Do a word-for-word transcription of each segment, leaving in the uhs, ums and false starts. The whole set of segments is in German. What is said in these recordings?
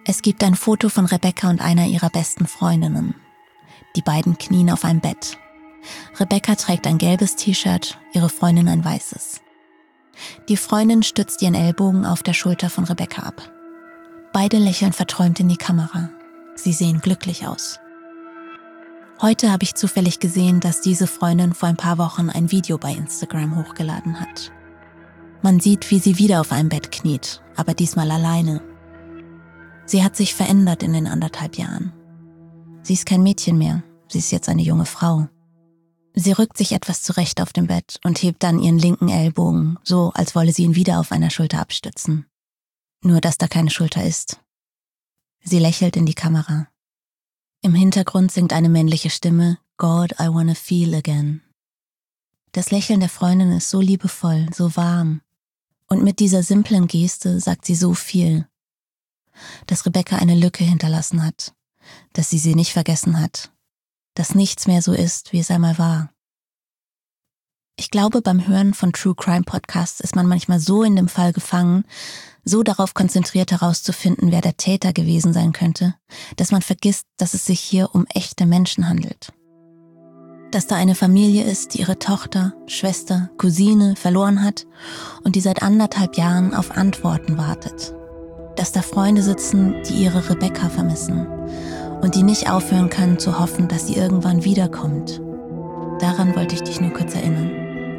Es gibt ein Foto von Rebecca und einer ihrer besten Freundinnen. Die beiden knien auf einem Bett. Rebecca trägt ein gelbes T-Shirt, ihre Freundin ein weißes. Die Freundin stützt ihren Ellbogen auf der Schulter von Rebecca ab. Beide lächeln verträumt in die Kamera. Sie sehen glücklich aus. Heute habe ich zufällig gesehen, dass diese Freundin vor ein paar Wochen ein Video bei Instagram hochgeladen hat. Man sieht, wie sie wieder auf einem Bett kniet, aber diesmal alleine. Sie hat sich verändert in den anderthalb Jahren. Sie ist kein Mädchen mehr, sie ist jetzt eine junge Frau. Sie rückt sich etwas zurecht auf dem Bett und hebt dann ihren linken Ellbogen, so als wolle sie ihn wieder auf einer Schulter abstützen. Nur, dass da keine Schulter ist. Sie lächelt in die Kamera. Im Hintergrund singt eine männliche Stimme, God, I wanna feel again. Das Lächeln der Freundin ist so liebevoll, so warm. Und mit dieser simplen Geste sagt sie so viel. Dass Rebecca eine Lücke hinterlassen hat, dass sie sie nicht vergessen hat, dass nichts mehr so ist, wie es einmal war. Ich glaube, beim Hören von True Crime Podcasts ist man manchmal so in dem Fall gefangen, so darauf konzentriert herauszufinden, wer der Täter gewesen sein könnte, dass man vergisst, dass es sich hier um echte Menschen handelt. Dass da eine Familie ist, die ihre Tochter, Schwester, Cousine verloren hat und die seit anderthalb Jahren auf Antworten wartet. Dass da Freunde sitzen, die ihre Rebecca vermissen und die nicht aufhören können zu hoffen, dass sie irgendwann wiederkommt. Daran wollte ich dich nur kurz erinnern.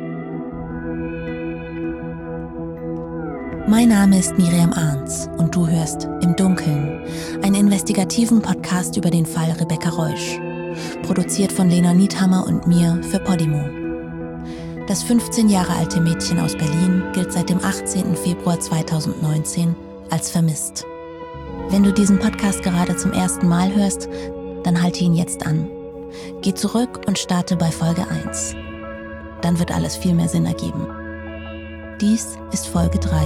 Mein Name ist Miriam Arns und du hörst Im Dunkeln, einen investigativen Podcast über den Fall Rebecca Reusch, produziert von Lena Niethammer und mir für Podimo. Das fünfzehn Jahre alte Mädchen aus Berlin gilt seit dem achtzehnten Februar zweitausendneunzehn als vermisst. Wenn du diesen Podcast gerade zum ersten Mal hörst, dann halte ihn jetzt an. Geh zurück und starte bei Folge eins. Dann wird alles viel mehr Sinn ergeben. Dies ist Folge drei.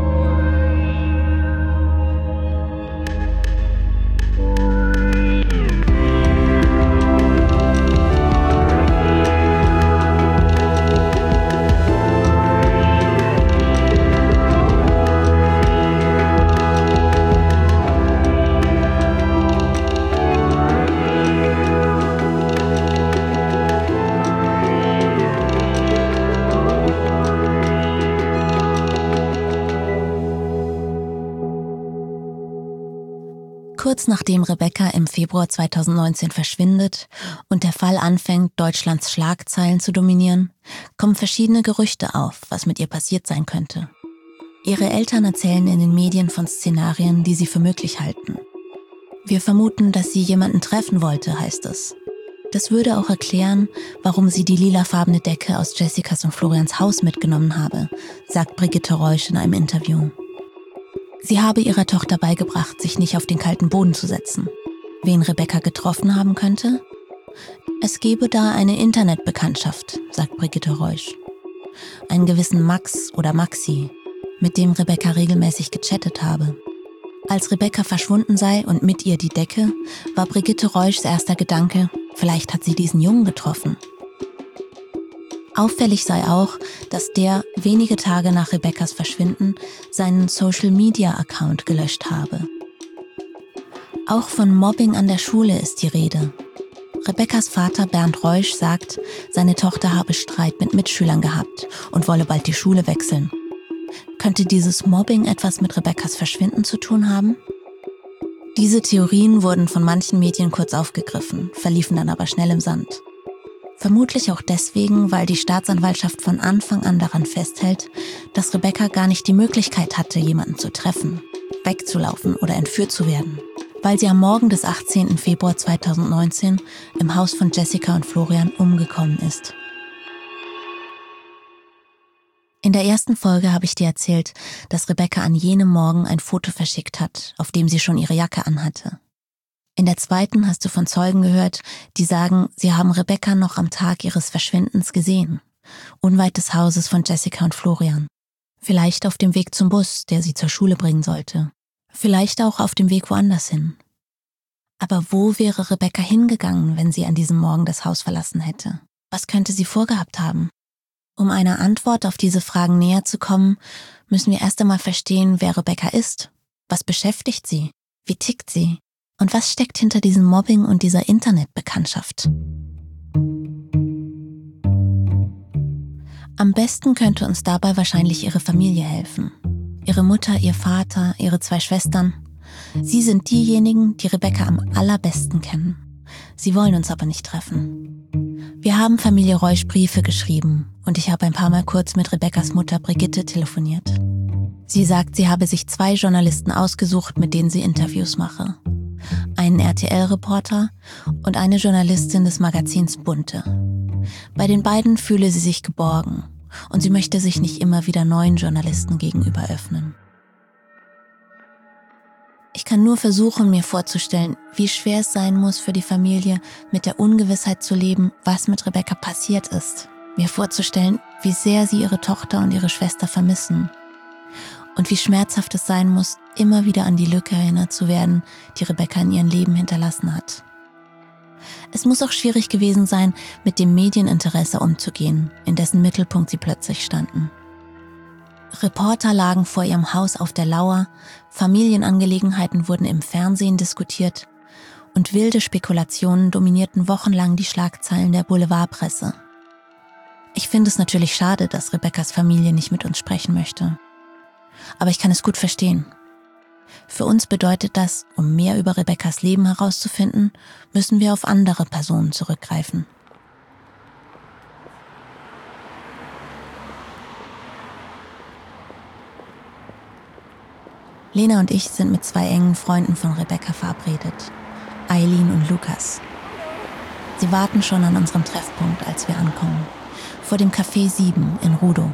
Kurz nachdem Rebecca im Februar zweitausendneunzehn verschwindet und der Fall anfängt, Deutschlands Schlagzeilen zu dominieren, kommen verschiedene Gerüchte auf, was mit ihr passiert sein könnte. Ihre Eltern erzählen in den Medien von Szenarien, die sie für möglich halten. Wir vermuten, dass sie jemanden treffen wollte, heißt es. Das würde auch erklären, warum sie die lilafarbene Decke aus Jessicas und Florians Haus mitgenommen habe, sagt Brigitte Reusch in einem Interview. Sie habe ihrer Tochter beigebracht, sich nicht auf den kalten Boden zu setzen. Wen Rebecca getroffen haben könnte? Es gebe da eine Internetbekanntschaft, sagt Brigitte Reusch. Einen gewissen Max oder Maxi, mit dem Rebecca regelmäßig gechattet habe. Als Rebecca verschwunden sei und mit ihr die Decke, war Brigitte Reuschs erster Gedanke, vielleicht hat sie diesen Jungen getroffen. Auffällig sei auch, dass der wenige Tage nach Rebeccas Verschwinden seinen Social-Media-Account gelöscht habe. Auch von Mobbing an der Schule ist die Rede. Rebeccas Vater Bernd Reusch sagt, seine Tochter habe Streit mit Mitschülern gehabt und wolle bald die Schule wechseln. Könnte dieses Mobbing etwas mit Rebeccas Verschwinden zu tun haben? Diese Theorien wurden von manchen Medien kurz aufgegriffen, verliefen dann aber schnell im Sand. Vermutlich auch deswegen, weil die Staatsanwaltschaft von Anfang an daran festhält, dass Rebecca gar nicht die Möglichkeit hatte, jemanden zu treffen, wegzulaufen oder entführt zu werden, weil sie am Morgen des achtzehnten Februar zweitausendneunzehn im Haus von Jessica und Florian umgekommen ist. In der ersten Folge habe ich dir erzählt, dass Rebecca an jenem Morgen ein Foto verschickt hat, auf dem sie schon ihre Jacke anhatte. In der zweiten hast du von Zeugen gehört, die sagen, sie haben Rebecca noch am Tag ihres Verschwindens gesehen, unweit des Hauses von Jessica und Florian. Vielleicht auf dem Weg zum Bus, der sie zur Schule bringen sollte. Vielleicht auch auf dem Weg woanders hin. Aber wo wäre Rebecca hingegangen, wenn sie an diesem Morgen das Haus verlassen hätte? Was könnte sie vorgehabt haben? Um einer Antwort auf diese Fragen näher zu kommen, müssen wir erst einmal verstehen, wer Rebecca ist. Was beschäftigt sie? Wie tickt sie? Und was steckt hinter diesem Mobbing und dieser Internetbekanntschaft? Am besten könnte uns dabei wahrscheinlich ihre Familie helfen. Ihre Mutter, ihr Vater, ihre zwei Schwestern. Sie sind diejenigen, die Rebecca am allerbesten kennen. Sie wollen uns aber nicht treffen. Wir haben Familie Reusch Briefe geschrieben und ich habe ein paar Mal kurz mit Rebeccas Mutter Brigitte telefoniert. Sie sagt, sie habe sich zwei Journalisten ausgesucht, mit denen sie Interviews mache. Einen R T L-Reporter und eine Journalistin des Magazins Bunte. Bei den beiden fühle sie sich geborgen und sie möchte sich nicht immer wieder neuen Journalisten gegenüber öffnen. Ich kann nur versuchen, mir vorzustellen, wie schwer es sein muss für die Familie, mit der Ungewissheit zu leben, was mit Rebecca passiert ist. Mir vorzustellen, wie sehr sie ihre Tochter und ihre Schwester vermissen. Und wie schmerzhaft es sein muss, immer wieder an die Lücke erinnert zu werden, die Rebecca in ihrem Leben hinterlassen hat. Es muss auch schwierig gewesen sein, mit dem Medieninteresse umzugehen, in dessen Mittelpunkt sie plötzlich standen. Reporter lagen vor ihrem Haus auf der Lauer, Familienangelegenheiten wurden im Fernsehen diskutiert und wilde Spekulationen dominierten wochenlang die Schlagzeilen der Boulevardpresse. Ich finde es natürlich schade, dass Rebeccas Familie nicht mit uns sprechen möchte. Aber ich kann es gut verstehen. Für uns bedeutet das, um mehr über Rebeccas Leben herauszufinden, müssen wir auf andere Personen zurückgreifen. Lena und ich sind mit zwei engen Freunden von Rebecca verabredet, Eileen und Lukas. Sie warten schon an unserem Treffpunkt, als wir ankommen, vor dem Café sieben in Rudow.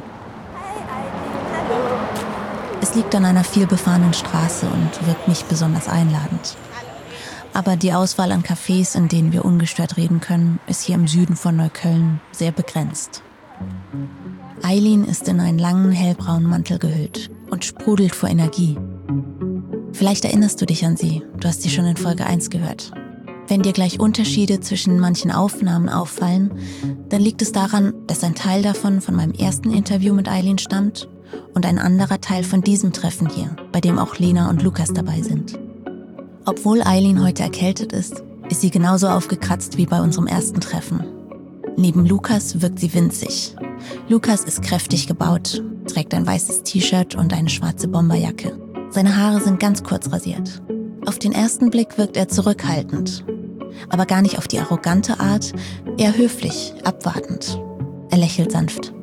Es liegt an einer vielbefahrenen Straße und wirkt nicht besonders einladend. Aber die Auswahl an Cafés, in denen wir ungestört reden können, ist hier im Süden von Neukölln sehr begrenzt. Eileen ist in einen langen hellbraunen Mantel gehüllt und sprudelt vor Energie. Vielleicht erinnerst du dich an sie, du hast sie schon in Folge eins gehört. Wenn dir gleich Unterschiede zwischen manchen Aufnahmen auffallen, dann liegt es daran, dass ein Teil davon von meinem ersten Interview mit Eileen stammt und ein anderer Teil von diesem Treffen hier, bei dem auch Lena und Lukas dabei sind. Obwohl Eileen heute erkältet ist, ist sie genauso aufgekratzt wie bei unserem ersten Treffen. Neben Lukas wirkt sie winzig. Lukas ist kräftig gebaut, trägt ein weißes T-Shirt und eine schwarze Bomberjacke. Seine Haare sind ganz kurz rasiert. Auf den ersten Blick wirkt er zurückhaltend, aber gar nicht auf die arrogante Art, eher höflich, abwartend. Er lächelt sanft.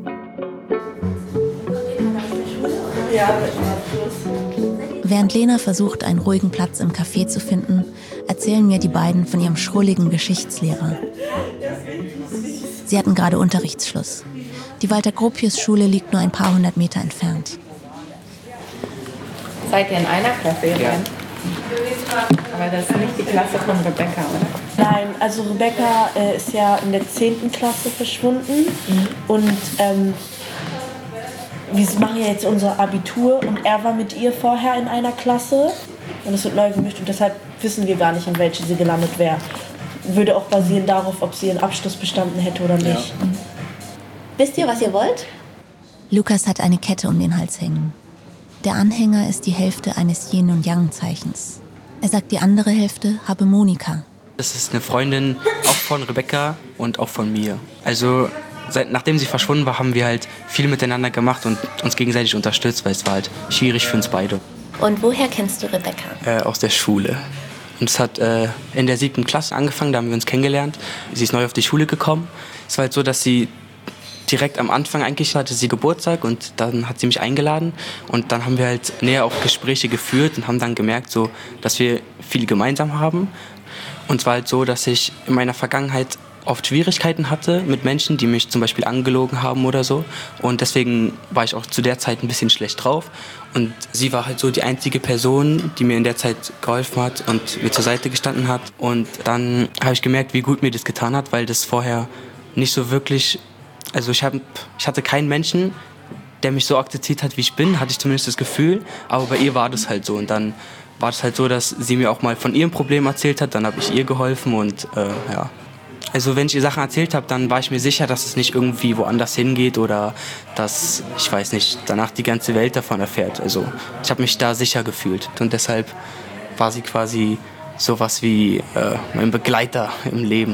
Während Lena versucht, einen ruhigen Platz im Café zu finden, erzählen mir die beiden von ihrem schrulligen Geschichtslehrer. Sie hatten gerade Unterrichtsschluss. Die Walter-Gropius-Schule liegt nur ein paar hundert Meter entfernt. Seid ihr in einer Klasse hier? Ja. Aber das ist nicht die Klasse von Rebecca, oder? Nein, also Rebecca äh, ist ja in der zehnten Klasse verschwunden. Mhm. Und ähm, wir machen ja jetzt unser Abitur und er war mit ihr vorher in einer Klasse. Und es wird neu gemischt und deshalb wissen wir gar nicht, in welche sie gelandet wäre. Würde auch basieren darauf, ob sie ihren Abschluss bestanden hätte oder nicht. Ja. Wisst ihr, was ihr wollt? Lukas hat eine Kette um den Hals hängen. Der Anhänger ist die Hälfte eines Yin- und Yang-Zeichens. Er sagt, die andere Hälfte habe Monika. Das ist eine Freundin auch von Rebecca und auch von mir. Also seit, nachdem sie verschwunden war, haben wir halt viel miteinander gemacht und uns gegenseitig unterstützt, weil es war halt schwierig für uns beide. Und woher kennst du Rebecca? Äh, aus der Schule. Und es hat äh, in der siebten Klasse angefangen, da haben wir uns kennengelernt. Sie ist neu auf die Schule gekommen. Es war halt so, dass sie direkt am Anfang eigentlich hatte sie Geburtstag und dann hat sie mich eingeladen und dann haben wir halt näher auch Gespräche geführt und haben dann gemerkt, so, dass wir viel gemeinsam haben. Und es war halt so, dass ich in meiner Vergangenheit oft Schwierigkeiten hatte mit Menschen, die mich zum Beispiel angelogen haben oder so. Und deswegen war ich auch zu der Zeit ein bisschen schlecht drauf. Und sie war halt so die einzige Person, die mir in der Zeit geholfen hat und mir zur Seite gestanden hat. Und dann habe ich gemerkt, wie gut mir das getan hat, weil das vorher nicht so wirklich... Also ich, hab, ich hatte keinen Menschen, der mich so akzeptiert hat, wie ich bin, hatte ich zumindest das Gefühl. Aber bei ihr war das halt so. Und dann war es halt so, dass sie mir auch mal von ihrem Problem erzählt hat. Dann habe ich ihr geholfen und äh, ja. Also wenn ich ihr Sachen erzählt habe, dann war ich mir sicher, dass es nicht irgendwie woanders hingeht oder dass, ich weiß nicht, danach die ganze Welt davon erfährt. Also ich habe mich da sicher gefühlt. Und deshalb war sie quasi sowas wie äh, mein Begleiter im Leben.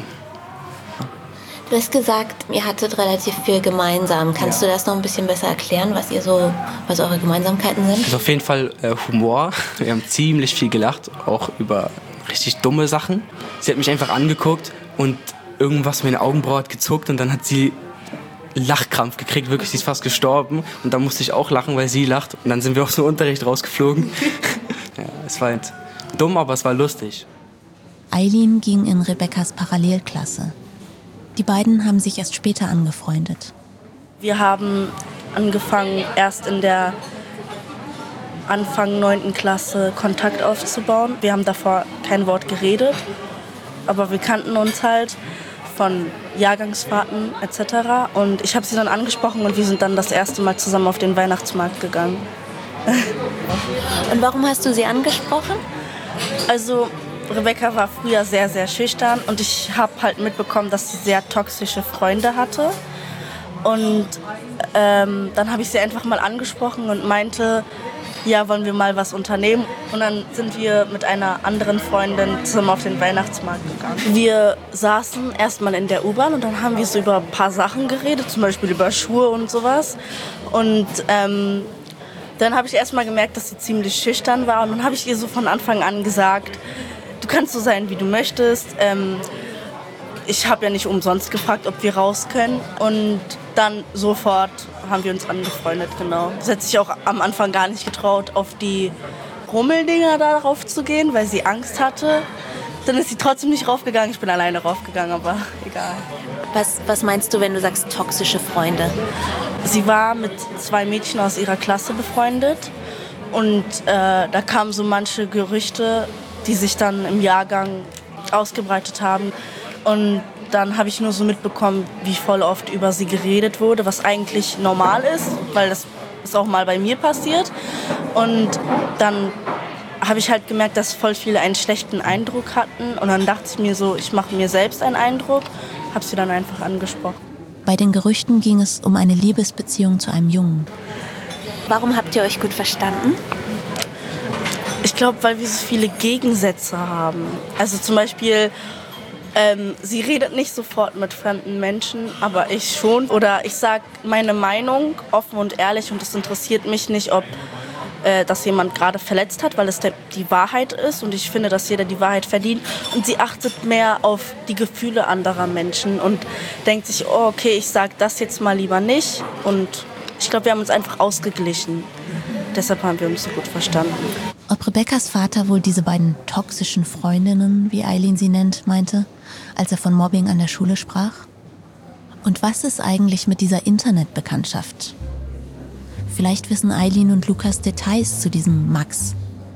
Du hast gesagt, ihr hattet relativ viel gemeinsam. Kannst ja. du das noch ein bisschen besser erklären, was ihr so, was eure Gemeinsamkeiten sind? Also auf jeden Fall äh, Humor. Wir haben ziemlich viel gelacht, auch über richtig dumme Sachen. Sie hat mich einfach angeguckt und irgendwas mit den Augenbrauen hat gezuckt und dann hat sie Lachkrampf gekriegt, wirklich, sie ist fast gestorben. Und dann musste ich auch lachen, weil sie lacht. Und dann sind wir aus dem Unterricht rausgeflogen. Ja, es war halt dumm, aber es war lustig. Aylin ging in Rebekkas Parallelklasse. Die beiden haben sich erst später angefreundet. Wir haben angefangen, erst in der Anfang neunten Klasse Kontakt aufzubauen. Wir haben davor kein Wort geredet, aber wir kannten uns halt von Jahrgangsfahrten et cetera. Und ich habe sie dann angesprochen und wir sind dann das erste Mal zusammen auf den Weihnachtsmarkt gegangen. Und warum hast du sie angesprochen? Also Rebekka war früher sehr, sehr schüchtern und ich habe halt mitbekommen, dass sie sehr toxische Freunde hatte. Und ähm, dann habe ich sie einfach mal angesprochen und meinte, ja, wollen wir mal was unternehmen? Und dann sind wir mit einer anderen Freundin zusammen auf den Weihnachtsmarkt gegangen. Wir saßen erstmal in der U-Bahn und dann haben wir so über ein paar Sachen geredet, zum Beispiel über Schuhe und sowas. Und ähm, dann habe ich erstmal gemerkt, dass sie ziemlich schüchtern war. Und dann habe ich ihr so von Anfang an gesagt, du kannst so sein, wie du möchtest. Ähm, ich habe ja nicht umsonst gefragt, ob wir raus können. Und dann sofort haben wir uns angefreundet, genau. Sie hat sich auch am Anfang gar nicht getraut, auf die Rummeldinger da rauf zu gehen, weil sie Angst hatte. Dann ist sie trotzdem nicht raufgegangen. Ich bin alleine raufgegangen, aber egal. Was, was meinst du, wenn du sagst toxische Freunde? Sie war mit zwei Mädchen aus ihrer Klasse befreundet. Und äh, da kamen so manche Gerüchte, die sich dann im Jahrgang ausgebreitet haben. Und dann habe ich nur so mitbekommen, wie voll oft über sie geredet wurde, was eigentlich normal ist, weil das ist auch mal bei mir passiert. Und dann habe ich halt gemerkt, dass voll viele einen schlechten Eindruck hatten. Und dann dachte ich mir so, ich mache mir selbst einen Eindruck, habe sie dann einfach angesprochen. Bei den Gerüchten ging es um eine Liebesbeziehung zu einem Jungen. Warum habt ihr euch gut verstanden? Ich glaube, weil wir so viele Gegensätze haben. Also zum Beispiel, ähm, sie redet nicht sofort mit fremden Menschen, aber ich schon. Oder ich sage meine Meinung offen und ehrlich und es interessiert mich nicht, ob äh, das jemand gerade verletzt hat, weil es der, die Wahrheit ist und ich finde, dass jeder die Wahrheit verdient. Und sie achtet mehr auf die Gefühle anderer Menschen und denkt sich, oh, okay, ich sage das jetzt mal lieber nicht. Und ich glaube, wir haben uns einfach ausgeglichen. Deshalb haben wir uns so gut verstanden. Ob Rebekkas Vater wohl diese beiden toxischen Freundinnen, wie Aylin sie nennt, meinte, als er von Mobbing an der Schule sprach? Und was ist eigentlich mit dieser Internetbekanntschaft? Vielleicht wissen Aylin und Lukas Details zu diesem Max.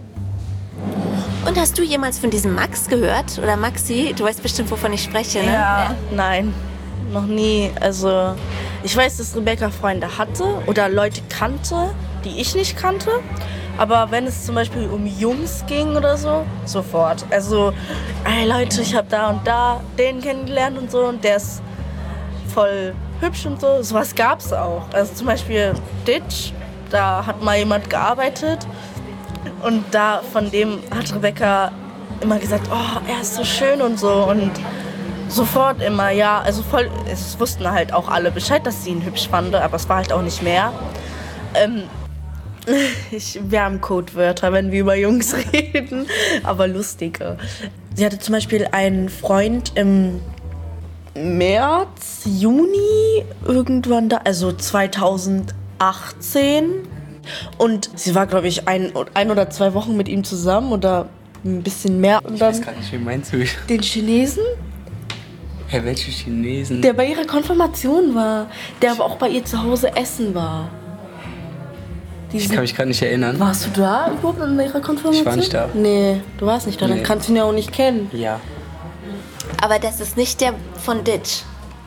Und hast du jemals von diesem Max gehört? Oder Maxi? Du weißt bestimmt, wovon ich spreche, ne? Ja, nein, noch nie. Also ich weiß, dass Rebekka Freunde hatte oder Leute kannte, die ich nicht kannte. Aber wenn es zum Beispiel um Jungs ging oder so, sofort. Also, ey Leute, ich habe da und da den kennengelernt und so und der ist voll hübsch und so. Sowas gab's auch. Also zum Beispiel Ditch, da hat mal jemand gearbeitet und da von dem hat Rebekka immer gesagt, oh, er ist so schön und so und sofort immer, ja, also voll, es wussten halt auch alle Bescheid, dass sie ihn hübsch fanden, aber es war halt auch nicht mehr. Ähm, Ich, wir haben Codewörter, wenn wir über Jungs reden, aber lustige. Sie hatte zum Beispiel einen Freund im März, Juni, irgendwann da, also zweitausendachtzehn. Und sie war, glaube ich, ein, ein oder zwei Wochen mit ihm zusammen oder ein bisschen mehr. Und dann ich weiß gar nicht, wie meinst du? Den Chinesen? Ja, welche Chinesen? Der bei ihrer Konfirmation war, der aber auch bei ihr zu Hause essen war. Ich kann mich gerade nicht erinnern. Warst du da überhaupt in ihrer Konfirmation? Ich war nicht da. Nee, du warst nicht da, Nee. Dann kannst du ihn ja auch nicht kennen. Ja. Aber das ist nicht der von Ditch.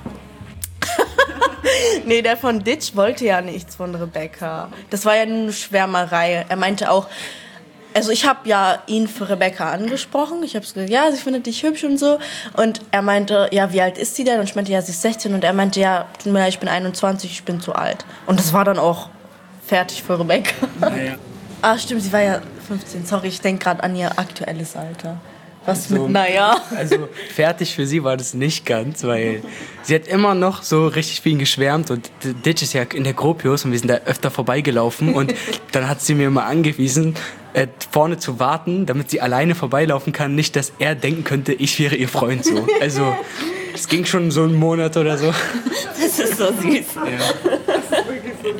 Nee, der von Ditch wollte ja nichts von Rebekka. Das war ja nur eine Schwärmerei. Er meinte auch, also ich habe ja ihn für Rebekka angesprochen. Ich habe gesagt, ja, sie findet dich hübsch und so. Und er meinte, ja, wie alt ist sie denn? Und ich meinte, ja, sie ist sechzehn. Und er meinte, ja, tut mir leid, ich bin einundzwanzig, ich bin zu alt. Und das war dann auch fertig für Rebekka. Naja. Ah, stimmt, sie war ja fünfzehn. Sorry, ich denke gerade an ihr aktuelles Alter. Was Also, mit, naja. Also fertig für sie war das nicht ganz, weil sie hat immer noch so richtig für ihn geschwärmt und der Ditch ist ja in der Gropius und wir sind da öfter vorbeigelaufen und dann hat sie mir mal angewiesen, äh, vorne zu warten, damit sie alleine vorbeilaufen kann, nicht, dass er denken könnte, ich wäre ihr Freund so. Also es ging schon so einen Monat oder so. Das ist so süß. Ja. Das ist wirklich so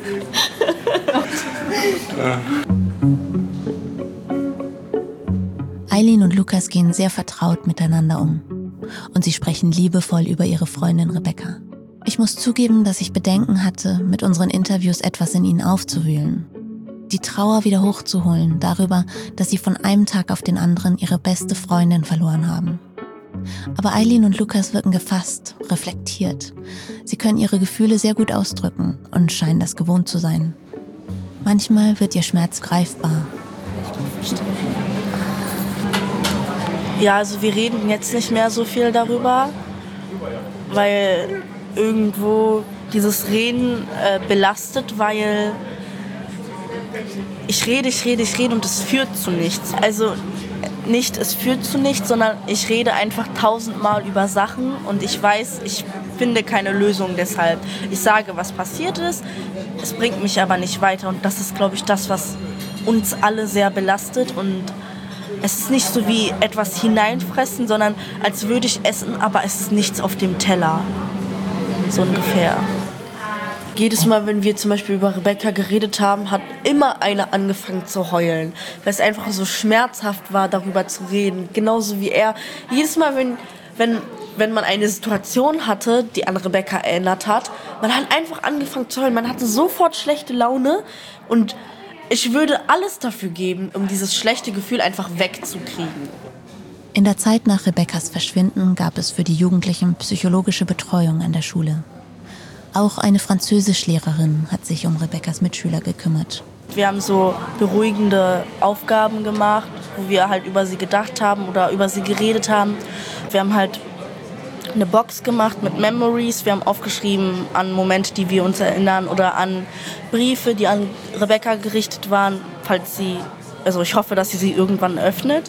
süß. Ja. Eileen und Lukas gehen sehr vertraut miteinander um. Und sie sprechen liebevoll über ihre Freundin Rebecca. Ich muss zugeben, dass ich Bedenken hatte, mit unseren Interviews etwas in ihnen aufzuwühlen. Die Trauer wieder hochzuholen darüber, dass sie von einem Tag auf den anderen ihre beste Freundin verloren haben. Aber Eileen und Lukas wirken gefasst, reflektiert. Sie können ihre Gefühle sehr gut ausdrücken und scheinen das gewohnt zu sein. Manchmal wird ihr Schmerz greifbar. Ja, also wir reden jetzt nicht mehr so viel darüber, weil irgendwo dieses Reden äh, belastet, weil ich rede, ich rede, ich rede und es führt zu nichts. Also nicht, es führt zu nichts, sondern ich rede einfach tausendmal über Sachen und ich weiß, ich finde keine Lösung deshalb. Ich sage, was passiert ist, es bringt mich aber nicht weiter und das ist, glaube ich, das, was uns alle sehr belastet und es ist nicht so wie etwas hineinfressen, sondern als würde ich essen, aber es ist nichts auf dem Teller. So ungefähr. Jedes Mal, wenn wir zum Beispiel über Rebecca geredet haben, hat immer einer angefangen zu heulen. Weil es einfach so schmerzhaft war, darüber zu reden. Genauso wie er. Jedes Mal, wenn, wenn, wenn man eine Situation hatte, die an Rebecca erinnert hat, man hat einfach angefangen zu heulen. Man hatte sofort schlechte Laune und ich würde alles dafür geben, um dieses schlechte Gefühl einfach wegzukriegen. In der Zeit nach Rebeccas Verschwinden gab es für die Jugendlichen psychologische Betreuung an der Schule. Auch eine Französischlehrerin hat sich um Rebeccas Mitschüler gekümmert. Wir haben so beruhigende Aufgaben gemacht, wo wir halt über sie gedacht haben oder über sie geredet haben. Wir haben halt eine Box gemacht mit Memories. Wir haben aufgeschrieben an Momente, die wir uns erinnern oder an Briefe, die an Rebecca gerichtet waren, falls sie, also ich hoffe, dass sie sie irgendwann öffnet.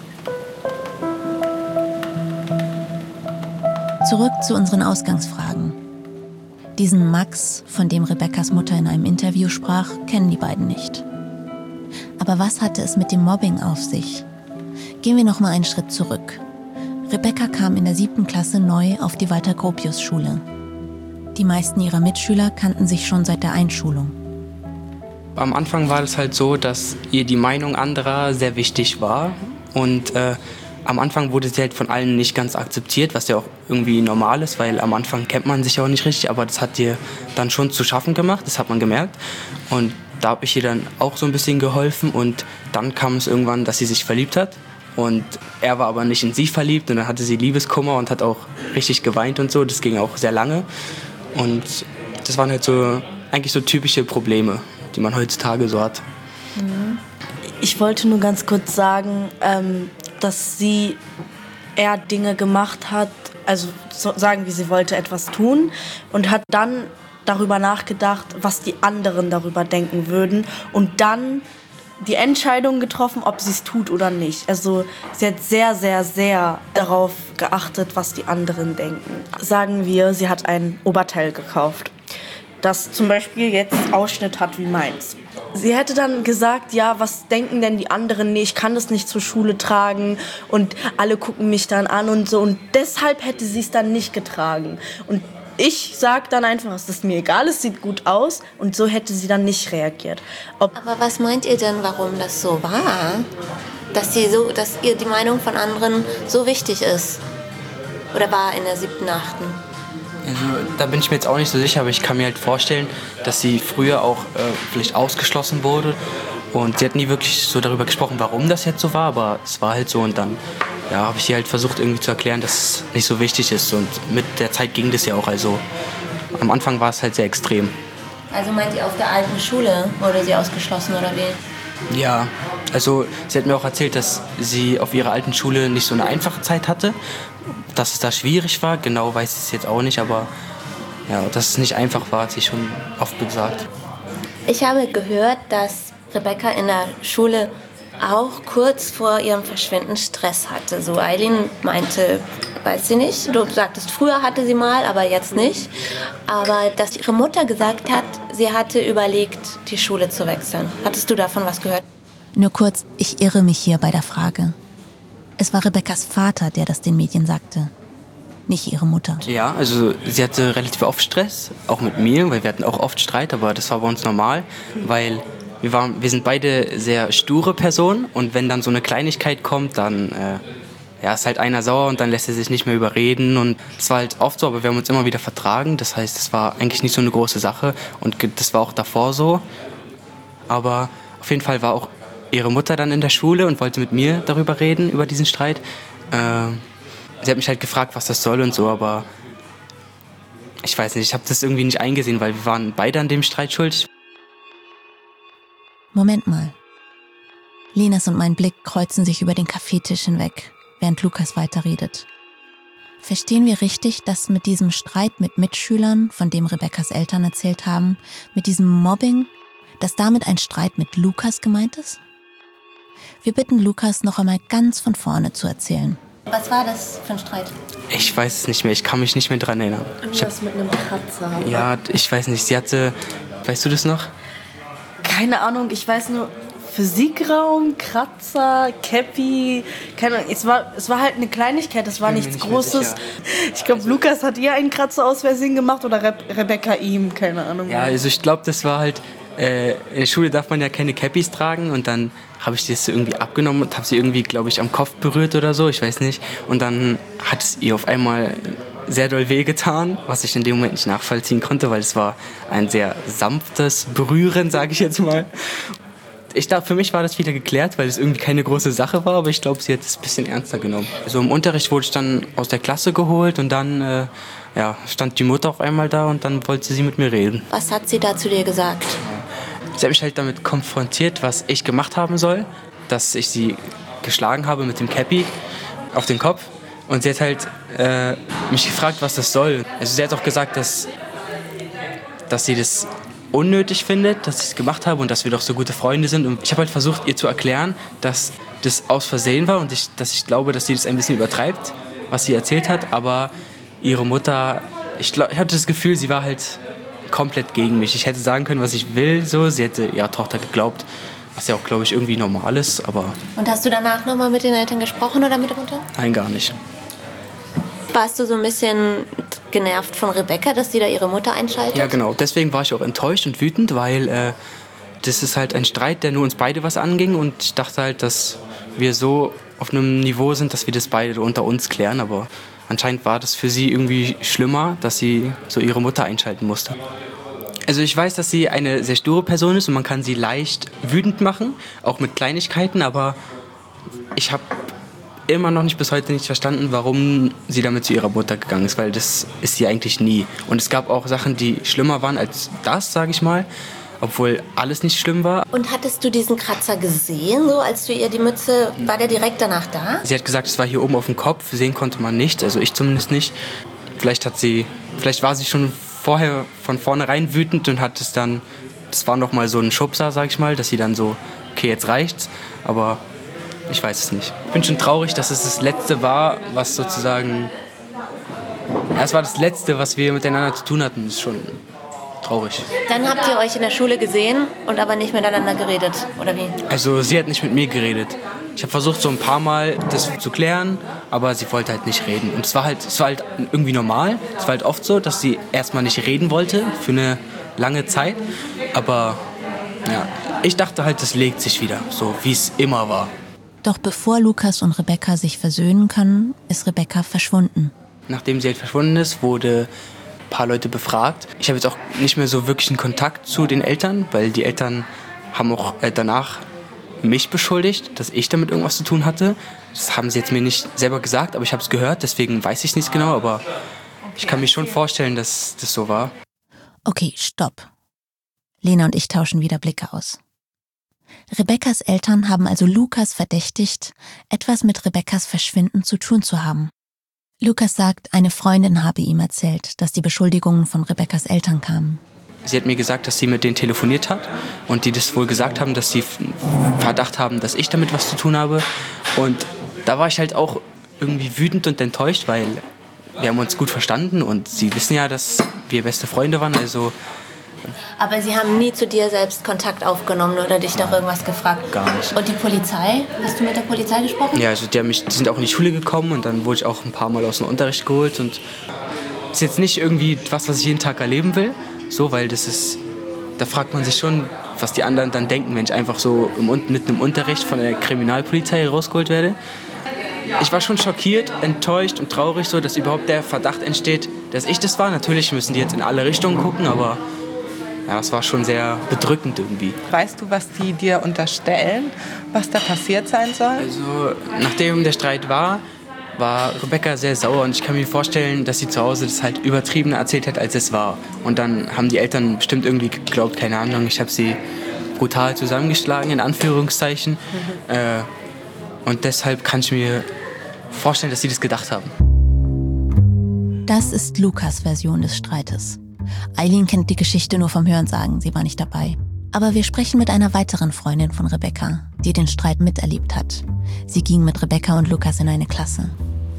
Zurück zu unseren Ausgangsfragen. Diesen Max, von dem Rebeccas Mutter in einem Interview sprach, kennen die beiden nicht. Aber was hatte es mit dem Mobbing auf sich? Gehen wir noch mal einen Schritt zurück. Rebecca kam in der siebten Klasse neu auf die Walter-Gropius-Schule. Die meisten ihrer Mitschüler kannten sich schon seit der Einschulung. Am Anfang war es halt so, dass ihr die Meinung anderer sehr wichtig war. Und äh, am Anfang wurde sie halt von allen nicht ganz akzeptiert, was ja auch irgendwie normal ist, weil am Anfang kennt man sich auch nicht richtig. Aber das hat ihr dann schon zu schaffen gemacht, das hat man gemerkt. Und da habe ich ihr dann auch so ein bisschen geholfen. Und dann kam es irgendwann, dass sie sich verliebt hat. Und er war aber nicht in sie verliebt und dann hatte sie Liebeskummer und hat auch richtig geweint und so. Das ging auch sehr lange. Und das waren halt so eigentlich so typische Probleme, die man heutzutage so hat. Ich wollte nur ganz kurz sagen, ähm, dass sie eher Dinge gemacht hat, also so sagen, wie sie wollte etwas tun und hat dann darüber nachgedacht, was die anderen darüber denken würden und dann die Entscheidung getroffen, ob sie es tut oder nicht. Also sie hat sehr, sehr, sehr darauf geachtet, was die anderen denken. Sagen wir, sie hat ein Oberteil gekauft, das zum Beispiel jetzt Ausschnitt hat wie meins. Sie hätte dann gesagt, ja, was denken denn die anderen? Nee, ich kann das nicht zur Schule tragen und alle gucken mich dann an und so. Und deshalb hätte sie es dann nicht getragen. Und ich sage dann einfach, es ist mir egal, es sieht gut aus. Und so hätte sie dann nicht reagiert. Ob Aber was meint ihr denn, warum das so war? Dass, sie so, dass ihr die Meinung von anderen so wichtig ist? Oder war in der siebten, achten? Also, da bin ich mir jetzt auch nicht so sicher, aber ich kann mir halt vorstellen, dass sie früher auch äh, vielleicht ausgeschlossen wurde. Und sie hat nie wirklich so darüber gesprochen, warum das jetzt so war, aber es war halt so. Und dann ja, habe ich ihr halt versucht irgendwie zu erklären, dass es nicht so wichtig ist. Und mit der Zeit ging das ja auch. Also am Anfang war es halt sehr extrem. Also meint ihr, auf der alten Schule wurde sie ausgeschlossen oder wie? Ja, also sie hat mir auch erzählt, dass sie auf ihrer alten Schule nicht so eine einfache Zeit hatte. Dass es da schwierig war, genau weiß ich es jetzt auch nicht, aber ja, dass es nicht einfach war, hat sie schon oft gesagt. Ich habe gehört, dass Rebecca in der Schule auch kurz vor ihrem Verschwinden Stress hatte. So Eileen meinte, weiß sie nicht, du sagtest, früher hatte sie mal, aber jetzt nicht. Aber dass ihre Mutter gesagt hat, sie hatte überlegt, die Schule zu wechseln. Hattest du davon was gehört? Nur kurz, ich irre mich hier bei der Frage. Es war Rebeccas Vater, der das den Medien sagte, nicht ihre Mutter. Ja, also sie hatte relativ oft Stress, auch mit mir, weil wir hatten auch oft Streit, aber das war bei uns normal, weil wir, waren, wir sind beide sehr sture Personen und wenn dann so eine Kleinigkeit kommt, dann äh, ja, ist halt einer sauer und dann lässt er sich nicht mehr überreden und es war halt oft so, aber wir haben uns immer wieder vertragen, das heißt, es war eigentlich nicht so eine große Sache und das war auch davor so, aber auf jeden Fall war auch ihre Mutter dann in der Schule und wollte mit mir darüber reden, über diesen Streit. Äh, Sie hat mich halt gefragt, was das soll und so, aber ich weiß nicht, ich habe das irgendwie nicht eingesehen, weil wir waren beide an dem Streit schuld. Moment mal. Lenas und mein Blick kreuzen sich über den Kaffeetisch hinweg, während Lukas weiterredet. Verstehen wir richtig, dass mit diesem Streit mit Mitschülern, von dem Rebeccas Eltern erzählt haben, mit diesem Mobbing, dass damit ein Streit mit Lukas gemeint ist? Wir bitten Lukas, noch einmal ganz von vorne zu erzählen. Was war das für ein Streit? Ich weiß es nicht mehr, ich kann mich nicht mehr dran erinnern. Irgendwas mit einem Kratzer. Ja, ich weiß nicht, sie hatte, weißt du das noch? Keine Ahnung, ich weiß nur, Physikraum, Kratzer, Käppi, keine Ahnung. Es war, es war halt eine Kleinigkeit, das war nichts nicht Großes. Ich glaube, Lukas hat ihr einen Kratzer aus Versehen gemacht oder Re- Rebecca ihm, keine Ahnung. Ja, also ich glaube, das war halt, äh, in der Schule darf man ja keine Cappies tragen und dann habe ich das irgendwie abgenommen und habe sie irgendwie, glaube ich, am Kopf berührt oder so, ich weiß nicht. Und dann hat es ihr auf einmal sehr doll wehgetan, was ich in dem Moment nicht nachvollziehen konnte, weil es war ein sehr sanftes Berühren, sage ich jetzt mal. Ich glaube, für mich war das wieder geklärt, weil es irgendwie keine große Sache war, aber ich glaube, sie hat es ein bisschen ernster genommen. Also im Unterricht wurde ich dann aus der Klasse geholt und dann äh, ja, stand die Mutter auf einmal da und dann wollte sie mit mir reden. Was hat sie da zu dir gesagt? Sie hat mich halt damit konfrontiert, was ich gemacht haben soll, dass ich sie geschlagen habe mit dem Käppi auf den Kopf. Und sie hat halt äh, mich gefragt, was das soll. Also sie hat auch gesagt, dass, dass sie das unnötig findet, dass ich es gemacht habe und dass wir doch so gute Freunde sind. Und ich habe halt versucht, ihr zu erklären, dass das aus Versehen war und ich, dass ich glaube, dass sie das ein bisschen übertreibt, was sie erzählt hat. Aber ihre Mutter, ich, glaub, ich hatte das Gefühl, sie war halt komplett gegen mich. Ich hätte sagen können, was ich will. So. Sie hätte ihrer Tochter geglaubt, was ja auch, glaube ich, irgendwie normal ist. Aber Und hast du danach nochmal mit den Eltern gesprochen oder mit der Mutter? nein, gar nicht. Warst du so ein bisschen genervt von Rebecca, dass sie da ihre Mutter einschaltet? Ja, genau. Deswegen war ich auch enttäuscht und wütend, weil äh, das ist halt ein Streit, der nur uns beide was anging. Und ich dachte halt, dass wir so auf einem Niveau sind, dass wir das beide unter uns klären. Aber anscheinend war das für sie irgendwie schlimmer, dass sie so ihre Mutter einschalten musste. Also ich weiß, dass sie eine sehr sture Person ist und man kann sie leicht wütend machen, auch mit Kleinigkeiten. Aber ich habe immer noch nicht bis heute nicht verstanden, warum sie damit zu ihrer Mutter gegangen ist, weil das ist sie eigentlich nie. Und es gab auch Sachen, die schlimmer waren als das, sage ich mal, obwohl alles nicht schlimm war. Und hattest du diesen Kratzer gesehen, so als du ihr die Mütze, war der direkt danach da? Sie hat gesagt, es war hier oben auf dem Kopf, sehen konnte man nicht, also ich zumindest nicht. Vielleicht hat sie, vielleicht war sie schon vorher von vornherein wütend und hat es dann, das war noch mal so ein Schubser, sag ich mal, dass sie dann so, okay, jetzt reicht's, aber ich weiß es nicht. Ich bin schon traurig, dass es das Letzte war, was sozusagen, ja, es war das Letzte, was wir miteinander zu tun hatten, das ist schon traurig. Dann habt ihr euch in der Schule gesehen und aber nicht miteinander geredet, oder wie? Also sie hat nicht mit mir geredet. Ich habe versucht, so ein paar Mal das zu klären, aber sie wollte halt nicht reden. Und es war halt, es war halt irgendwie normal. Es war halt oft so, dass sie erstmal nicht reden wollte für eine lange Zeit. Aber ja, ich dachte halt, das legt sich wieder, so wie es immer war. Doch bevor Lukas und Rebecca sich versöhnen können, ist Rebecca verschwunden. Nachdem sie halt verschwunden ist, wurde ein paar Leute befragt. Ich habe jetzt auch nicht mehr so wirklich einen Kontakt zu den Eltern, weil die Eltern haben auch äh, danach mich beschuldigt, dass ich damit irgendwas zu tun hatte. Das haben sie jetzt mir nicht selber gesagt, aber ich habe es gehört, deswegen weiß ich es nicht genau, aber ich kann mir schon vorstellen, dass das so war. Okay, stopp. Lena und ich tauschen wieder Blicke aus. Rebeccas Eltern haben also Lukas verdächtigt, etwas mit Rebeccas Verschwinden zu tun zu haben. Lukas sagt, eine Freundin habe ihm erzählt, dass die Beschuldigungen von Rebeccas Eltern kamen. sie hat mir gesagt, dass sie mit denen telefoniert hat und die das wohl gesagt haben, dass sie Verdacht haben, dass ich damit was zu tun habe. Und da war ich halt auch irgendwie wütend und enttäuscht, weil wir haben uns gut verstanden und sie wissen ja, dass wir beste Freunde waren, also... Aber sie haben nie zu dir selbst Kontakt aufgenommen oder dich nach irgendwas gefragt? Gar nicht. Und die Polizei? Hast du mit der Polizei gesprochen? Ja, also die, haben mich, die sind auch in die Schule gekommen und dann wurde ich auch ein paar Mal aus dem Unterricht geholt. Und das ist jetzt nicht irgendwie was, was ich jeden Tag erleben will, so, weil das ist, da fragt man sich schon, was die anderen dann denken, wenn ich einfach so im, mitten im Unterricht von der Kriminalpolizei rausgeholt werde. Ich war schon schockiert, enttäuscht und traurig, so, dass überhaupt der Verdacht entsteht, dass ich das war. Natürlich müssen die jetzt in alle Richtungen gucken, aber ja, es war schon sehr bedrückend irgendwie. Weißt du, was die dir unterstellen, was da passiert sein soll? Also, nachdem der Streit war, war Rebecca sehr sauer und ich kann mir vorstellen, dass sie zu Hause das halt übertriebener erzählt hat, als es war. Und dann haben die Eltern bestimmt irgendwie geglaubt, keine Ahnung, ich habe sie brutal zusammengeschlagen, in Anführungszeichen. Mhm. Äh, und deshalb kann ich mir vorstellen, dass sie das gedacht haben. Das ist Lukas' Version des Streites. Eileen kennt die Geschichte nur vom Hörensagen, sie war nicht dabei. Aber wir sprechen mit einer weiteren Freundin von Rebecca, die den Streit miterlebt hat. Sie ging mit Rebecca und Lukas in eine Klasse.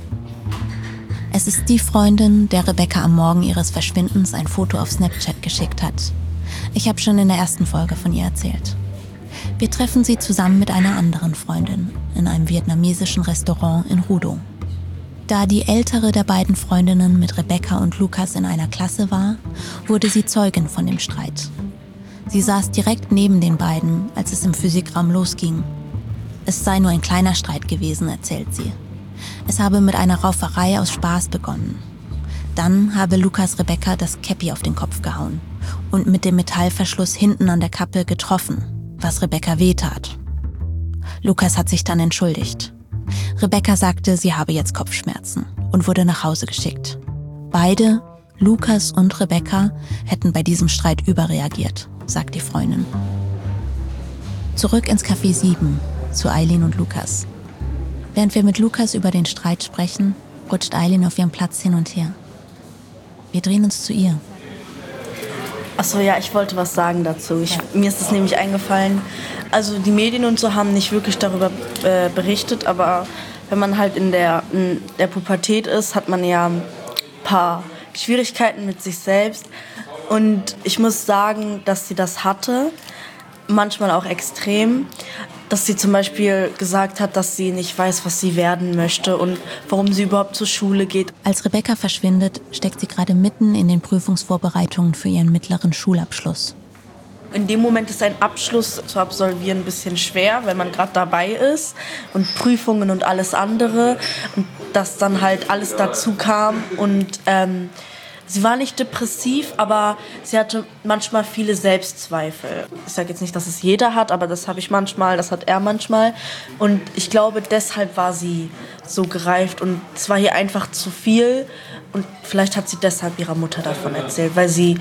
Es ist die Freundin, der Rebecca am Morgen ihres Verschwindens ein Foto auf Snapchat geschickt hat. Ich habe schon in der ersten Folge von ihr erzählt. Wir treffen sie zusammen mit einer anderen Freundin in einem vietnamesischen Restaurant in Rudo. Da die ältere der beiden Freundinnen mit Rebecca und Lukas in einer Klasse war, wurde sie Zeugin von dem Streit. Sie saß direkt neben den beiden, als es im Physikraum losging. Es sei nur ein kleiner Streit gewesen, erzählt sie. Es habe mit einer Rauferei aus Spaß begonnen. Dann habe Lukas Rebecca das Käppi auf den Kopf gehauen und mit dem Metallverschluss hinten an der Kappe getroffen, was Rebecca wehtat. Lukas hat sich dann entschuldigt. Rebecca sagte, sie habe jetzt Kopfschmerzen und wurde nach Hause geschickt. Beide, Lukas und Rebecca, hätten bei diesem Streit überreagiert, sagt die Freundin. Zurück ins Café sieben, zu Eileen und Lukas. Während wir mit Lukas über den Streit sprechen, rutscht Eileen auf ihrem Platz hin und her. Wir drehen uns zu ihr. Achso, ja, ich wollte was sagen dazu. Ich, mir ist es nämlich eingefallen, also die Medien und so haben nicht wirklich darüber äh, berichtet, aber wenn man halt in der, in der Pubertät ist, hat man ja ein paar Schwierigkeiten mit sich selbst. Und ich muss sagen, dass sie das hatte, manchmal auch extrem. Dass sie zum Beispiel gesagt hat, dass sie nicht weiß, was sie werden möchte und warum sie überhaupt zur Schule geht. Als Rebecca verschwindet, steckt sie gerade mitten in den Prüfungsvorbereitungen für ihren mittleren Schulabschluss. In dem Moment ist ein Abschluss zu absolvieren ein bisschen schwer, wenn man gerade dabei ist und Prüfungen und alles andere. Und dass dann halt alles dazu kam und ähm, sie war nicht depressiv, aber sie hatte manchmal viele Selbstzweifel. Ich sage jetzt nicht, dass es jeder hat, aber das habe ich manchmal, das hat er manchmal. Und ich glaube, deshalb war sie so gereift und es war hier einfach zu viel. Und vielleicht hat sie deshalb ihrer Mutter davon erzählt, weil sie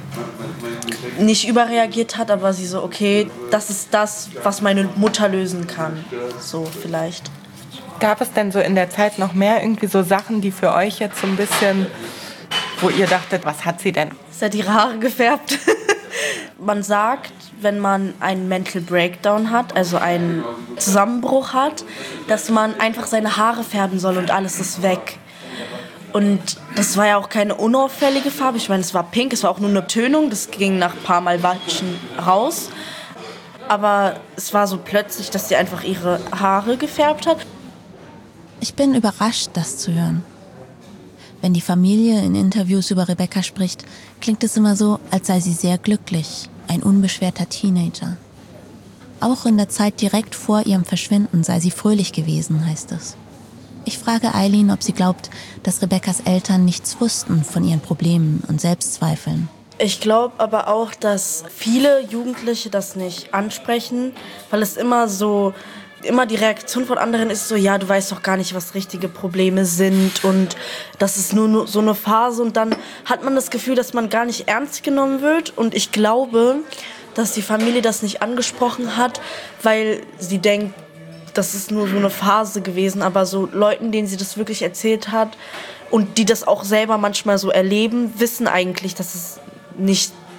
nicht überreagiert hat, aber sie so, okay, das ist das, was meine Mutter lösen kann. So vielleicht. Gab es denn so in der Zeit noch mehr irgendwie so Sachen, die für euch jetzt so ein bisschen, wo ihr dachtet, was hat sie denn? Sie hat ihre Haare gefärbt. Man sagt, wenn man einen Mental Breakdown hat, also einen Zusammenbruch hat, dass man einfach seine Haare färben soll und alles ist weg. Und das war ja auch keine unauffällige Farbe. Ich meine, es war pink, es war auch nur eine Tönung. Das ging nach ein paar Mal Watschen raus. Aber es war so plötzlich, dass sie einfach ihre Haare gefärbt hat. Ich bin überrascht, das zu hören. Wenn die Familie in Interviews über Rebecca spricht, klingt es immer so, als sei sie sehr glücklich, ein unbeschwerter Teenager. Auch in der Zeit direkt vor ihrem Verschwinden sei sie fröhlich gewesen, heißt es. Ich frage Eileen, ob sie glaubt, dass Rebeccas Eltern nichts wussten von ihren Problemen und Selbstzweifeln. Ich glaube aber auch, dass viele Jugendliche das nicht ansprechen, weil es immer so, immer die Reaktion von anderen ist so, ja, du weißt doch gar nicht, was richtige Probleme sind und das ist nur so eine Phase und dann hat man das Gefühl, dass man gar nicht ernst genommen wird und ich glaube, dass die Familie das nicht angesprochen hat, weil sie denkt, das ist nur so eine Phase gewesen, aber so Leuten, denen sie das wirklich erzählt hat und die das auch selber manchmal so erleben, wissen eigentlich, dass es nicht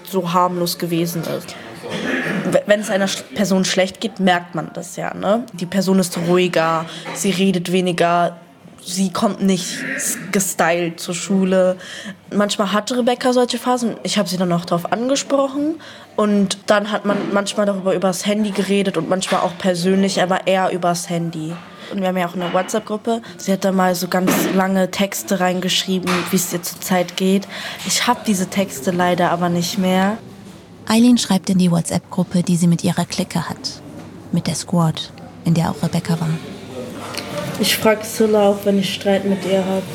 so harmlos gewesen ist. Wenn es einer Person schlecht geht, merkt man das ja, ne? Die Person ist ruhiger, sie redet weniger, sie kommt nicht gestylt zur Schule. Manchmal hatte Rebecca solche Phasen. Ich habe sie dann auch darauf angesprochen. Und dann hat man manchmal darüber übers Handy geredet und manchmal auch persönlich, aber eher übers Handy. Und wir haben ja auch eine WhatsApp-Gruppe. Sie hat da mal so ganz lange Texte reingeschrieben, wie es ihr zurzeit geht. Ich habe diese Texte leider aber nicht mehr. Eileen schreibt in die WhatsApp-Gruppe, die sie mit ihrer Clique hat. Mit der Squad, in der auch Rebecca war. Ich frage Scylla auch, wenn ich Streit mit ihr habe.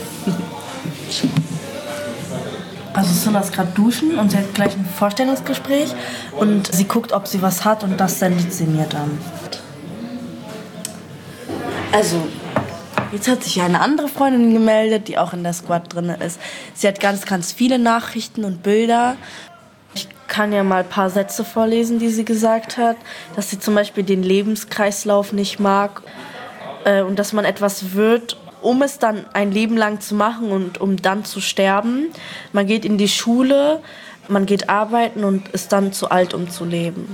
Also Scylla ist gerade duschen und sie hat gleich ein Vorstellungsgespräch. Und sie guckt, ob sie was hat und das sendet sie mir dann. Also, jetzt hat sich ja eine andere Freundin gemeldet, die auch in der Squad drin ist. Sie hat ganz, ganz viele Nachrichten und Bilder. Ich kann ja mal ein paar Sätze vorlesen, die sie gesagt hat. Dass sie zum Beispiel den Lebenskreislauf nicht mag. Äh, und dass man etwas wird, um es dann ein Leben lang zu machen und um dann zu sterben. Man geht in die Schule, man geht arbeiten und ist dann zu alt, um zu leben.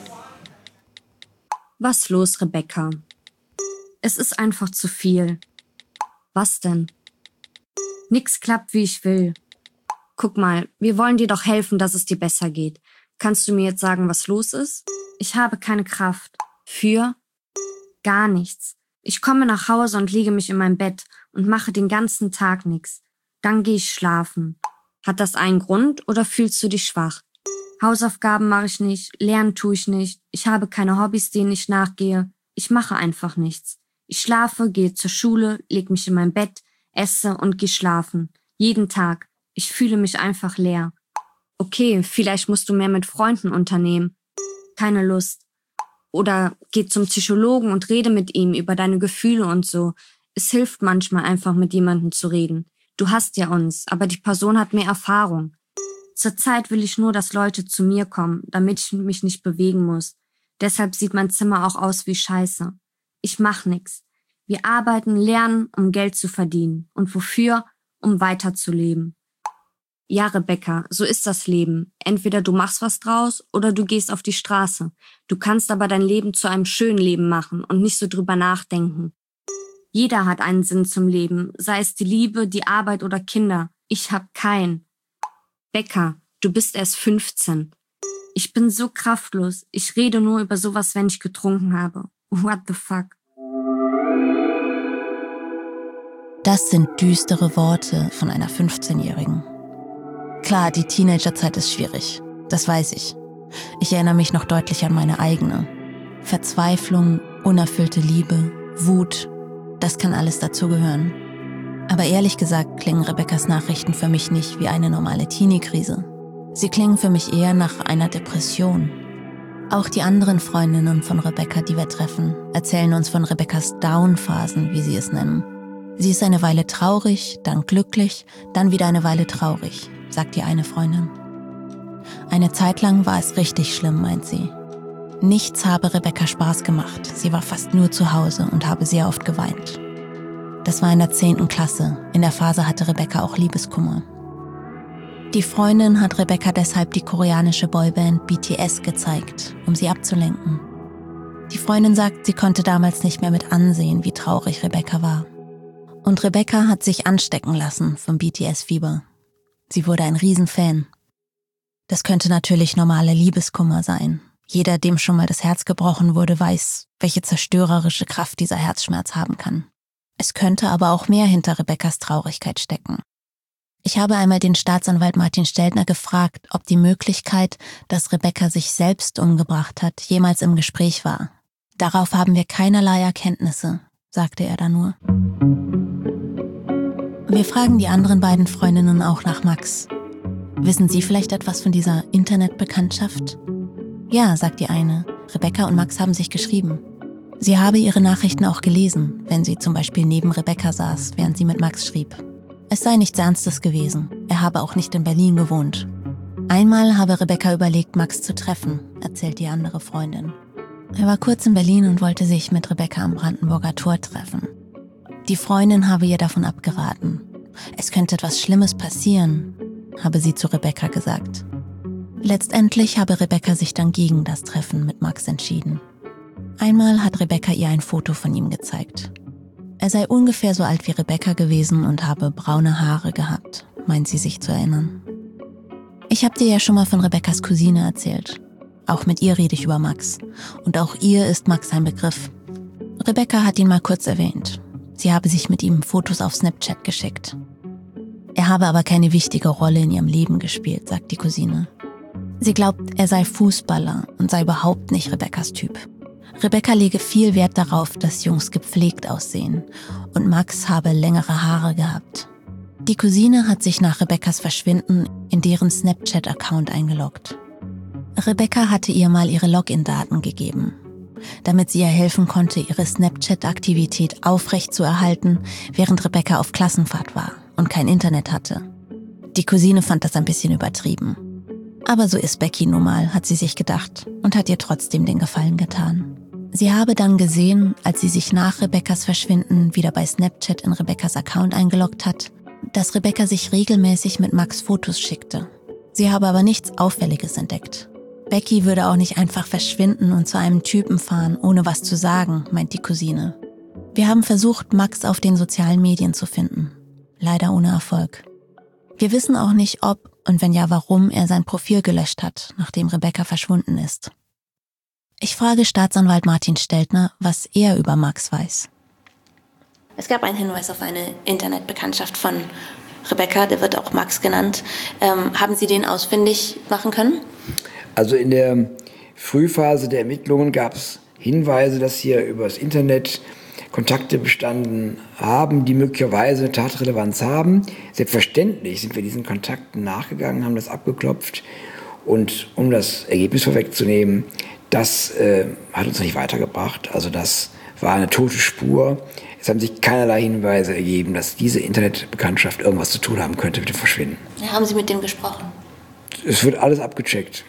Was los, Rebecca? Es ist einfach zu viel. Was denn? Nix klappt, wie ich will. Guck mal, wir wollen dir doch helfen, dass es dir besser geht. Kannst du mir jetzt sagen, was los ist? Ich habe keine Kraft. Für? Gar nichts. Ich komme nach Hause und lege mich in mein Bett und mache den ganzen Tag nichts. Dann gehe ich schlafen. Hat das einen Grund oder fühlst du dich schwach? Hausaufgaben mache ich nicht, lernen tue ich nicht. Ich habe keine Hobbys, denen ich nachgehe. Ich mache einfach nichts. Ich schlafe, gehe zur Schule, leg mich in mein Bett, esse und gehe schlafen. Jeden Tag. Ich fühle mich einfach leer. Okay, vielleicht musst du mehr mit Freunden unternehmen. Keine Lust. Oder geh zum Psychologen und rede mit ihm über deine Gefühle und so. Es hilft manchmal einfach, mit jemandem zu reden. Du hast ja uns, aber die Person hat mehr Erfahrung. Zurzeit will ich nur, dass Leute zu mir kommen, damit ich mich nicht bewegen muss. Deshalb sieht mein Zimmer auch aus wie Scheiße. Ich mach nix. Wir arbeiten, lernen, um Geld zu verdienen. Und wofür? Um weiterzuleben. Ja, Rebecca, so ist das Leben. Entweder du machst was draus oder du gehst auf die Straße. Du kannst aber dein Leben zu einem schönen Leben machen und nicht so drüber nachdenken. Jeder hat einen Sinn zum Leben, sei es die Liebe, die Arbeit oder Kinder. Ich hab keinen. Becca, du bist erst fünfzehn. Ich bin so kraftlos. Ich rede nur über sowas, wenn ich getrunken habe. What the fuck? Das sind düstere Worte von einer fünfzehnjährigen. Klar, die Teenagerzeit ist schwierig. Das weiß ich. Ich erinnere mich noch deutlich an meine eigene. Verzweiflung, unerfüllte Liebe, Wut, das kann alles dazugehören. Aber ehrlich gesagt klingen Rebeccas Nachrichten für mich nicht wie eine normale Teenie-Krise. Sie klingen für mich eher nach einer Depression. Auch die anderen Freundinnen von Rebecca, die wir treffen, erzählen uns von Rebeccas Down-Phasen, wie sie es nennen. Sie ist eine Weile traurig, dann glücklich, dann wieder eine Weile traurig, sagt die eine Freundin. Eine Zeit lang war es richtig schlimm, meint sie. Nichts habe Rebecca Spaß gemacht. Sie war fast nur zu Hause und habe sehr oft geweint. Das war in der zehnten Klasse. In der Phase hatte Rebecca auch Liebeskummer. Die Freundin hat Rebecca deshalb die koreanische Boyband B T S gezeigt, um sie abzulenken. Die Freundin sagt, sie konnte damals nicht mehr mit ansehen, wie traurig Rebecca war. Und Rebecca hat sich anstecken lassen vom B T S-Fieber. Sie wurde ein Riesenfan. Das könnte natürlich normale Liebeskummer sein. Jeder, dem schon mal das Herz gebrochen wurde, weiß, welche zerstörerische Kraft dieser Herzschmerz haben kann. Es könnte aber auch mehr hinter Rebeccas Traurigkeit stecken. Ich habe einmal den Staatsanwalt Martin Steltner gefragt, ob die Möglichkeit, dass Rebecca sich selbst umgebracht hat, jemals im Gespräch war. Darauf haben wir keinerlei Erkenntnisse, sagte er da nur. Wir fragen die anderen beiden Freundinnen auch nach Max. Wissen Sie vielleicht etwas von dieser Internetbekanntschaft? Ja, sagt die eine. Rebecca und Max haben sich geschrieben. Sie habe ihre Nachrichten auch gelesen, wenn sie zum Beispiel neben Rebecca saß, während sie mit Max schrieb. Es sei nichts Ernstes gewesen. Er habe auch nicht in Berlin gewohnt. Einmal habe Rebecca überlegt, Max zu treffen, erzählt die andere Freundin. Er war kurz in Berlin und wollte sich mit Rebecca am Brandenburger Tor treffen. Die Freundin habe ihr davon abgeraten. Es könnte etwas Schlimmes passieren, habe sie zu Rebecca gesagt. Letztendlich habe Rebecca sich dann gegen das Treffen mit Max entschieden. Einmal hat Rebecca ihr ein Foto von ihm gezeigt. Er sei ungefähr so alt wie Rebecca gewesen und habe braune Haare gehabt, meint sie sich zu erinnern. Ich habe dir ja schon mal von Rebeccas Cousine erzählt. Auch mit ihr rede ich über Max. Und auch ihr ist Max ein Begriff. Rebecca hat ihn mal kurz erwähnt. Sie habe sich mit ihm Fotos auf Snapchat geschickt. Er habe aber keine wichtige Rolle in ihrem Leben gespielt, sagt die Cousine. Sie glaubt, er sei Fußballer und sei überhaupt nicht Rebeccas Typ. Rebecca lege viel Wert darauf, dass Jungs gepflegt aussehen und Max habe längere Haare gehabt. Die Cousine hat sich nach Rebeccas Verschwinden in deren Snapchat-Account eingeloggt. Rebecca hatte ihr mal ihre Login-Daten gegeben, damit sie ihr helfen konnte, ihre Snapchat-Aktivität aufrechtzuerhalten, während Rebecca auf Klassenfahrt war und kein Internet hatte. Die Cousine fand das ein bisschen übertrieben. Aber so ist Becky nun mal, hat sie sich gedacht und hat ihr trotzdem den Gefallen getan. Sie habe dann gesehen, als sie sich nach Rebeccas Verschwinden wieder bei Snapchat in Rebeccas Account eingeloggt hat, dass Rebecca sich regelmäßig mit Max Fotos schickte. Sie habe aber nichts Auffälliges entdeckt. Becky würde auch nicht einfach verschwinden und zu einem Typen fahren, ohne was zu sagen, meint die Cousine. Wir haben versucht, Max auf den sozialen Medien zu finden. Leider ohne Erfolg. Wir wissen auch nicht, ob und wenn ja, warum er sein Profil gelöscht hat, nachdem Rebecca verschwunden ist. Ich frage Staatsanwalt Martin Steltner, was er über Max weiß. Es gab einen Hinweis auf eine Internetbekanntschaft von Rebecca, der wird auch Max genannt. Ähm, haben Sie den ausfindig machen können? Also in der Frühphase der Ermittlungen gab es Hinweise, dass hier über das Internet Kontakte bestanden haben, die möglicherweise eine Tatrelevanz haben. Selbstverständlich sind wir diesen Kontakten nachgegangen, haben das abgeklopft. Und um das Ergebnis vorwegzunehmen, das äh, hat uns nicht weitergebracht. Also das war eine tote Spur. Es haben sich keinerlei Hinweise ergeben, dass diese Internetbekanntschaft irgendwas zu tun haben könnte mit dem Verschwinden. Ja, haben Sie mit dem gesprochen? Es wird alles abgecheckt.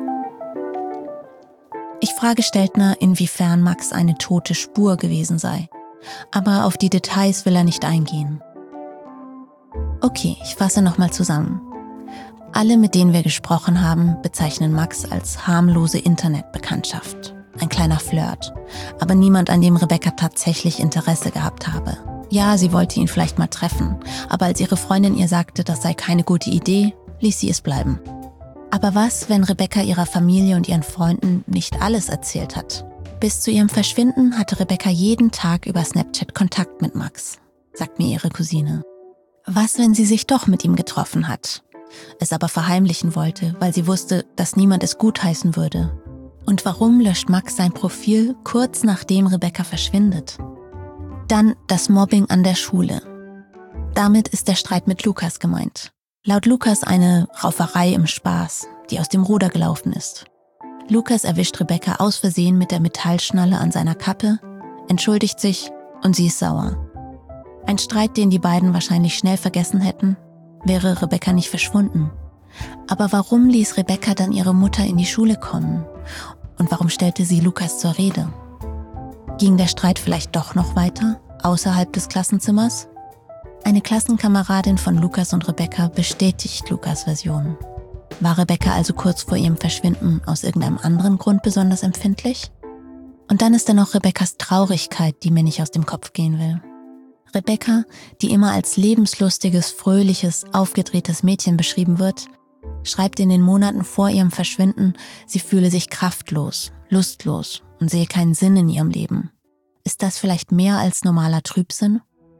Ich frage Steltner, inwiefern Max eine tote Spur gewesen sei. Aber auf die Details will er nicht eingehen. Okay, ich fasse nochmal zusammen. Alle, mit denen wir gesprochen haben, bezeichnen Max als harmlose Internetbekanntschaft. Ein kleiner Flirt. Aber niemand, an dem Rebecca tatsächlich Interesse gehabt habe. Ja, sie wollte ihn vielleicht mal treffen. Aber als ihre Freundin ihr sagte, das sei keine gute Idee, ließ sie es bleiben. Aber was, wenn Rebecca ihrer Familie und ihren Freunden nicht alles erzählt hat? Bis zu ihrem Verschwinden hatte Rebecca jeden Tag über Snapchat Kontakt mit Max, sagt mir ihre Cousine. Was, wenn sie sich doch mit ihm getroffen hat, es aber verheimlichen wollte, weil sie wusste, dass niemand es gutheißen würde? Und warum löscht Max sein Profil kurz nachdem Rebecca verschwindet? Dann das Mobbing an der Schule. Damit ist der Streit mit Lukas gemeint. Laut Lukas eine Rauferei im Spaß, die aus dem Ruder gelaufen ist. Lukas erwischt Rebecca aus Versehen mit der Metallschnalle an seiner Kappe, entschuldigt sich und sie ist sauer. Ein Streit, den die beiden wahrscheinlich schnell vergessen hätten, wäre Rebecca nicht verschwunden. Aber warum ließ Rebecca dann ihre Mutter in die Schule kommen? Und warum stellte sie Lukas zur Rede? Ging der Streit vielleicht doch noch weiter, außerhalb des Klassenzimmers? Eine Klassenkameradin von Lukas und Rebecca bestätigt Lukas' Version. War Rebecca also kurz vor ihrem Verschwinden aus irgendeinem anderen Grund besonders empfindlich? Und dann ist da noch Rebeccas Traurigkeit, die mir nicht aus dem Kopf gehen will. Rebecca, die immer als lebenslustiges, fröhliches, aufgedrehtes Mädchen beschrieben wird, schreibt in den Monaten vor ihrem Verschwinden, sie fühle sich kraftlos, lustlos und sehe keinen Sinn in ihrem Leben. Ist das vielleicht mehr als normaler Trübsinn?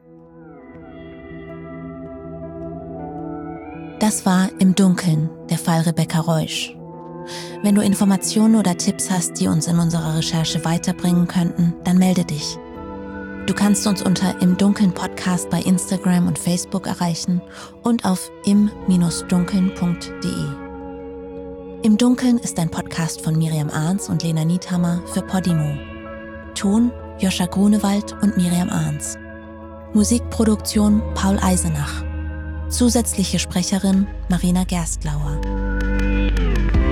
Das war Im Dunkeln, der Fall Rebecca Reusch. Wenn du Informationen oder Tipps hast, die uns in unserer Recherche weiterbringen könnten, dann melde dich. Du kannst uns unter Im Dunkeln Podcast bei Instagram und Facebook erreichen und auf im dunkeln punkt de. Im Dunkeln ist ein Podcast von Miriam Arns und Lena Niethammer für Podimo. Ton Joscha Grunewald und Miriam Arns. Musikproduktion Paul Eisenach. Zusätzliche Sprecherin Marina Gerstlauer.